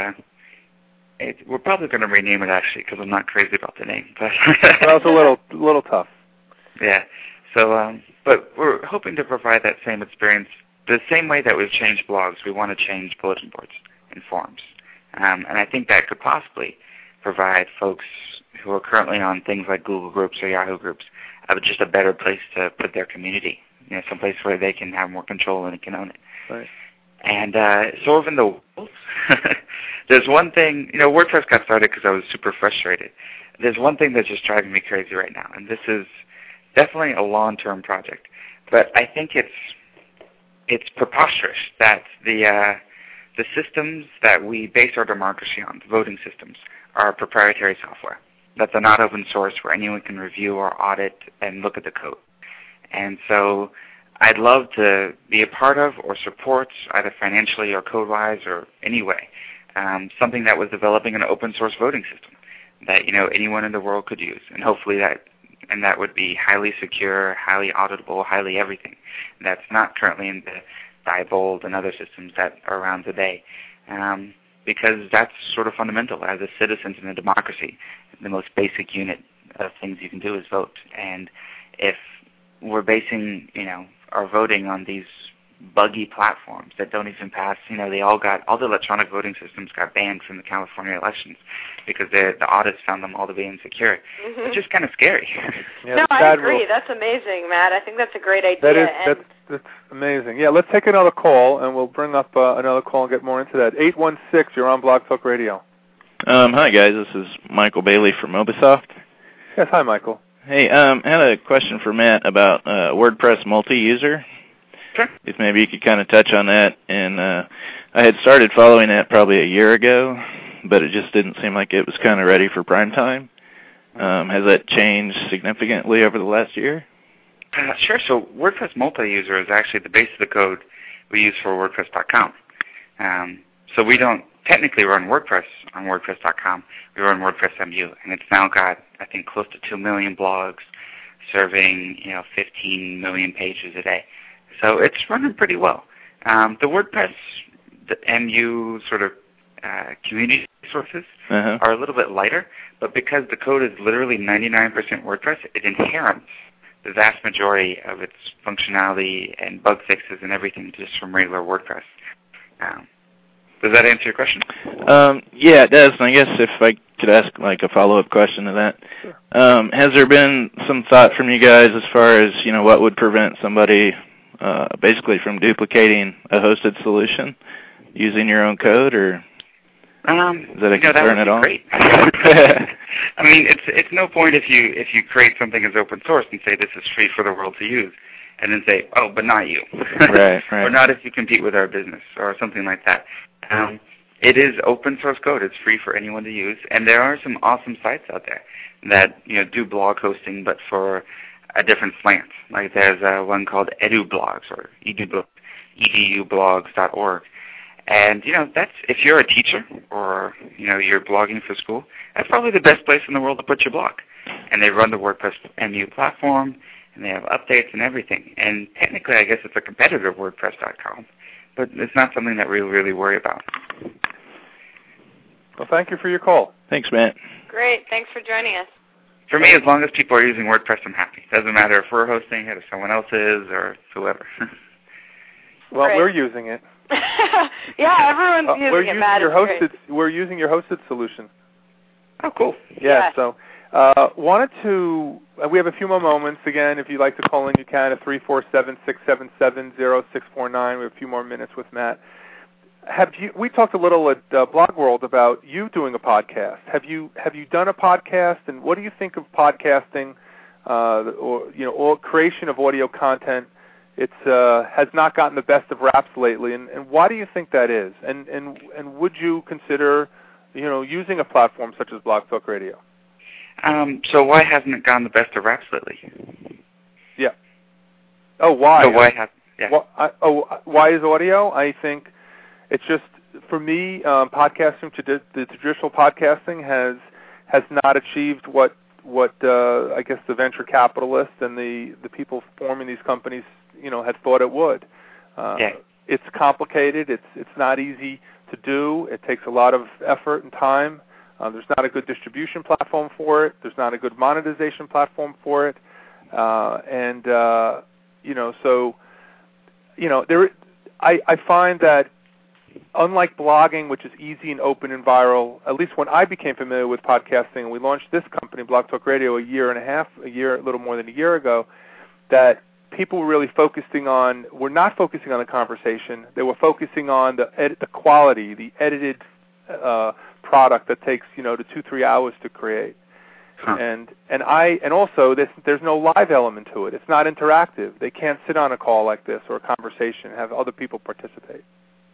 E: we're probably going to rename it, actually, because I'm not crazy about the name. But
C: well, it's a little tough.
E: Yeah. So, but we're hoping to provide that same experience. The same way that we've changed blogs, we want to change bulletin boards and forums. And I think that could possibly provide folks who are currently on things like Google Groups or Yahoo Groups just a better place to put their community, some place where they can have more control and can own it.
C: Right.
E: And sort of in the world, there's one thing, WordPress got started because I was super frustrated. There's one thing that's just driving me crazy right now, and this is definitely a long-term project. But I think it's preposterous that the systems that we base our democracy on, the voting systems, are proprietary software, that they're not open source where anyone can review or audit and look at the code. And so I'd love to be a part of or support, either financially or code-wise or any way, something that was developing an open source voting system that anyone in the world could use, and hopefully that would be highly secure, highly auditable, highly everything. That's not currently in the Diebold and other systems that are around today, because that's sort of fundamental. As a citizens in a democracy, the most basic unit of things you can do is vote. And if we're basing, our voting on these buggy platforms that don't even pass, all the electronic voting systems got banned from the California elections because the audits found them all to be insecure. It's just kind of scary.
C: Yeah,
D: no, I agree. That's amazing, Matt. I think that's a great idea.
C: That's amazing. Yeah, let's take another call, and we'll bring up another call and get more into that. 816, you're on Blog Talk Radio.
H: Hi, guys. This is Michael Bailey from Mobisoft.
C: Yes, hi, Michael.
H: Hey, I had a question for Matt about WordPress multi-user.
E: Sure.
H: If maybe you could kind of touch on that. And I had started following that probably a year ago, but it just didn't seem like it was kind of ready for prime time. Has that changed significantly over the last year?
E: Sure. So WordPress multi-user is actually the base of the code we use for WordPress.com. So we don't technically run WordPress on WordPress.com. We run WordPress MU, and it's now got, I think, close to 2 million blogs, serving 15 million pages a day. So it's running pretty well. The WordPress, the MU sort of community resources are a little bit lighter, but because the code is literally 99% WordPress, it inherits the vast majority of its functionality and bug fixes and everything just from regular WordPress. Does that answer your question?
H: Yeah, it does. And I guess if I could ask like a follow-up question to that, sure. Has there been some thought from you guys as far as what would prevent somebody basically from duplicating a hosted solution using your own code, or is that a concern at all?
E: Great. I mean, it's no point if you create something as open source and say this is free for the world to use, and then say, oh, but not you.
H: Right.
E: Or not if you compete with our business or something like that. It is open source code. It's free for anyone to use, and there are some awesome sites out there that do blog hosting, but for a different slant. Like there's one called EduBlogs or edublogs.org. And that's, if you're a teacher or you're blogging for school, that's probably the best place in the world to put your blog. And they run the WordPress MU platform, and they have updates and everything. And technically, I guess it's a competitor of WordPress.com, but it's not something that we really worry about.
C: Well, thank you for your call.
H: Thanks, Matt.
D: Great. Thanks for joining us.
E: For me, as long as people are using WordPress, I'm happy. Doesn't matter if we're hosting it, if someone else is, or whoever.
C: Well, we're using it.
D: Yeah, everyone's using it, Matt.
C: We're using your hosted solution.
E: Oh, cool.
C: Yeah, so wanted to, we have a few more moments. Again, if you'd like to call in, you can at 347-677-0649. We have a few more minutes with Matt. We talked a little at Blog World about you doing a podcast. Have you done a podcast, and what do you think of podcasting, or creation of audio content? It's has not gotten the best of raps lately, and why do you think that is? And would you consider using a platform such as Blog Talk Radio?
E: So why hasn't it gotten the best of raps lately?
C: Yeah. Oh, why?
E: So why hasn't? Yeah.
C: Why is audio? I think it's just, for me, podcasting, the traditional podcasting has not achieved what I guess the venture capitalists and the people forming these companies had thought it would. It's complicated. It's not easy to do. It takes a lot of effort and time. There's not a good distribution platform for it. There's not a good monetization platform for it. I find that unlike blogging, which is easy and open and viral, at least when I became familiar with podcasting and we launched this company, Blog Talk Radio, a little more than a year ago, that people were really were not focusing on the conversation. They were focusing on the quality, the edited product that takes 2 to 3 hours to create. Huh. And also there's no live element to it. It's not interactive. They can't sit on a call like this or a conversation and have other people participate.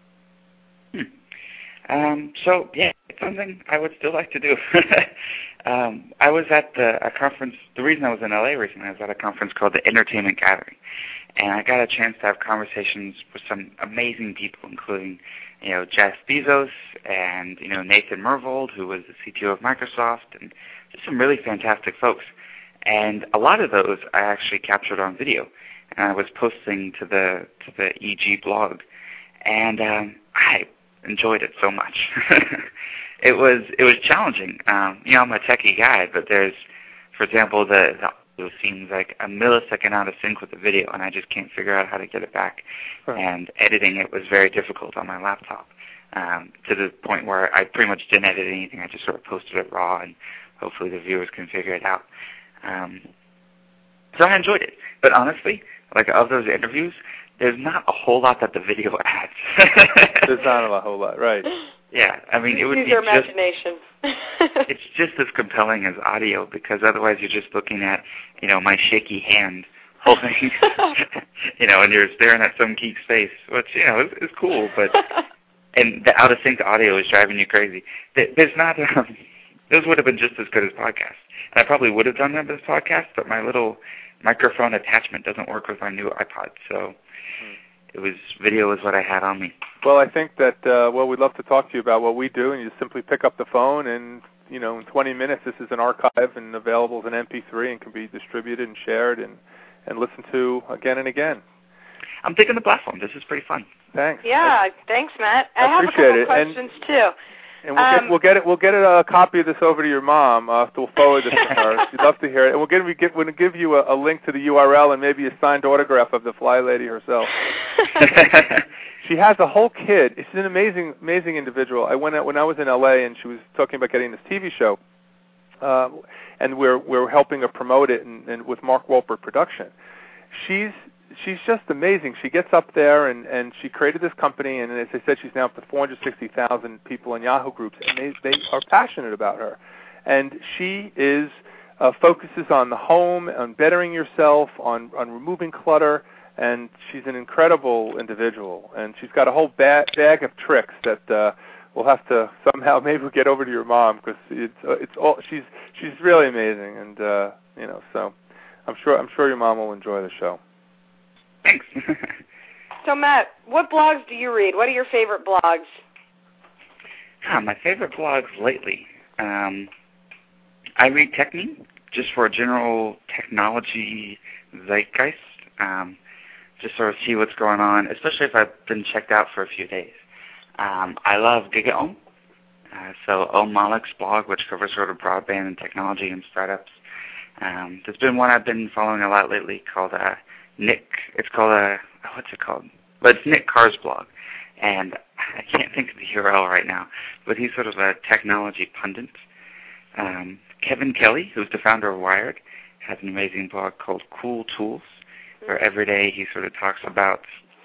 E: So yeah, it's something I would still like to do. I was at a conference. The reason I was in LA recently, I was at a conference called the Entertainment Gathering, and I got a chance to have conversations with some amazing people, including Jeff Bezos and Nathan Myhrvold, who was the CTO of Microsoft, and just some really fantastic folks. And a lot of those I actually captured on video, and I was posting to the EG blog, and I enjoyed it so much. It was challenging. I'm a techie guy, but there's, for example, the audio seems like a millisecond out of sync with the video, and I just can't figure out how to get it back. Sure. And editing it was very difficult on my laptop, to the point where I pretty much didn't edit anything. I just sort of posted it raw, and hopefully the viewers can figure it out. So I enjoyed it. But honestly, of those interviews, there's not a whole lot that the video adds.
C: There's not a whole lot, right?
E: Yeah, I mean, it would be
D: your imagination.
E: It's just as compelling as audio, because otherwise you're just looking at, my shaky hand holding, and you're staring at some geek's face, which, is cool, but, and the out of sync audio is driving you crazy. There's not, those would have been just as good as podcasts. And I probably would have done them as podcasts, but my little microphone attachment doesn't work with my new iPod, so video was what I had on me.
C: Well, I think that we'd love to talk to you about what we do, and you just simply pick up the phone, and in 20 minutes, this is an archive and available as an MP3 and can be distributed and shared and listened to again and again.
E: I'm digging the platform. This is pretty fun.
C: Thanks.
D: Yeah, thanks, Matt. I have a
C: appreciate
D: couple questions too.
C: And we'll get a copy of this over to your mom. We'll forward this to her. She'd love to hear it. And we'll give you a link to the URL and maybe a signed autograph of the Fly Lady herself. She has a whole kit. She's an amazing individual. When I was in LA and she was talking about getting this TV show, and we're helping her promote it and with Mark Wahlberg production. She's just amazing. She gets up there and she created this company, and as I said, she's now up to 460,000 people in Yahoo groups, and they are passionate about her. And she focuses on the home, on bettering yourself, on removing clutter, and she's an incredible individual. And she's got a whole bag of tricks that we'll have to somehow maybe get over to your mom, because it's all she's really amazing, and so I'm sure your mom will enjoy the show.
E: Thanks.
D: So, Matt, what blogs do you read? What are your favorite blogs?
E: My favorite blogs lately. I read TechMe, just for a general technology zeitgeist, just sort of see what's going on, especially if I've been checked out for a few days. I love GigaOM, so Om Malik's blog, which covers sort of broadband and technology and startups. There's been one I've been following a lot lately called Nick. It's called what's it called? But it's Nick Carr's blog, and I can't think of the URL right now. But he's sort of a technology pundit. Kevin Kelly, who's the founder of Wired, has an amazing blog called Cool Tools, where every day he sort of talks about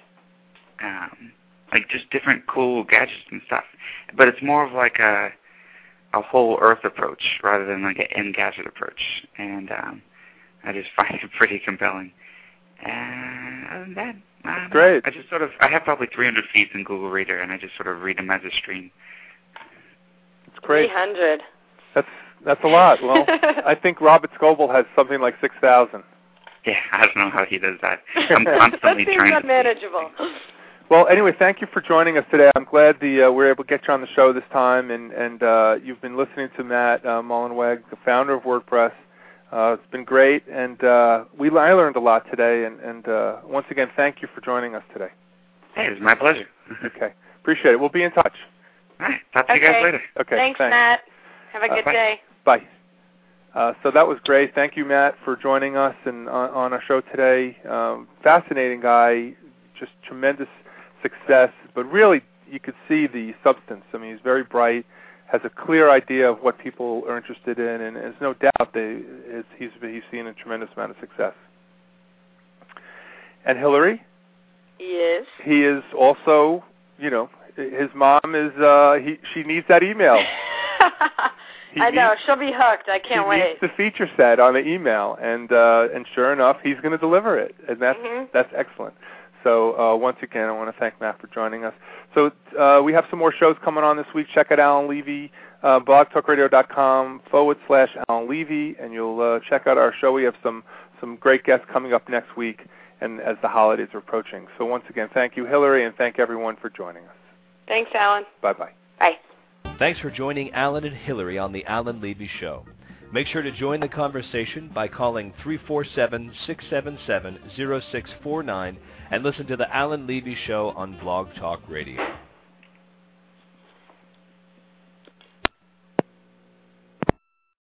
E: like just different cool gadgets and stuff. But it's more of like a whole Earth approach rather than like an Engadget approach, and I just find it pretty compelling. Other than that,
C: great.
E: I have probably 300 feeds in Google Reader, and I just sort of read them as a stream.
C: It's great.
D: 300.
C: That's a lot. Well, I think Robert Scoble has something like 6,000.
E: Yeah, I don't know how he does that. I'm constantly
D: that
E: trying
D: seems unmanageable.
C: Well, anyway, thank you for joining us today. I'm glad we're able to get you on the show this time, and you've been listening to Matt Mullenweg, the founder of WordPress. It's been great, and I learned a lot today, and once again, thank you for joining us today.
E: Hey, it was my pleasure.
C: Okay, appreciate it. We'll be in touch.
E: All right, talk to you guys later.
C: Okay,
D: thanks, Matt. Have a good day.
C: Bye. So that was great. Thank you, Matt, for joining us and on our show today. Fascinating guy, just tremendous success, but really you could see the substance. I mean, he's very bright, has a clear idea of what people are interested in, and there's no doubt he's seen a tremendous amount of success. And Hillary?
D: Yes.
C: He is also, his mom is, she needs that email.
D: I know, she'll be hooked. I can't wait.
C: He needs the feature set on the email, and sure enough, he's going to deliver it, and that's excellent. So once again, I want to thank Matt for joining us. So we have some more shows coming on this week. Check out Alan Levy, blogtalkradio.com/Alan Levy, and you'll check out our show. We have some great guests coming up next week, and as the holidays are approaching. So once again, thank you, Hillary, and thank everyone for joining us.
D: Thanks, Alan.
C: Bye-bye.
D: Bye.
I: Thanks for joining Alan and Hillary on the Alan Levy Show. Make sure to join the conversation by calling 347-677-0649 and listen to the Alan Levy Show on Blog Talk Radio.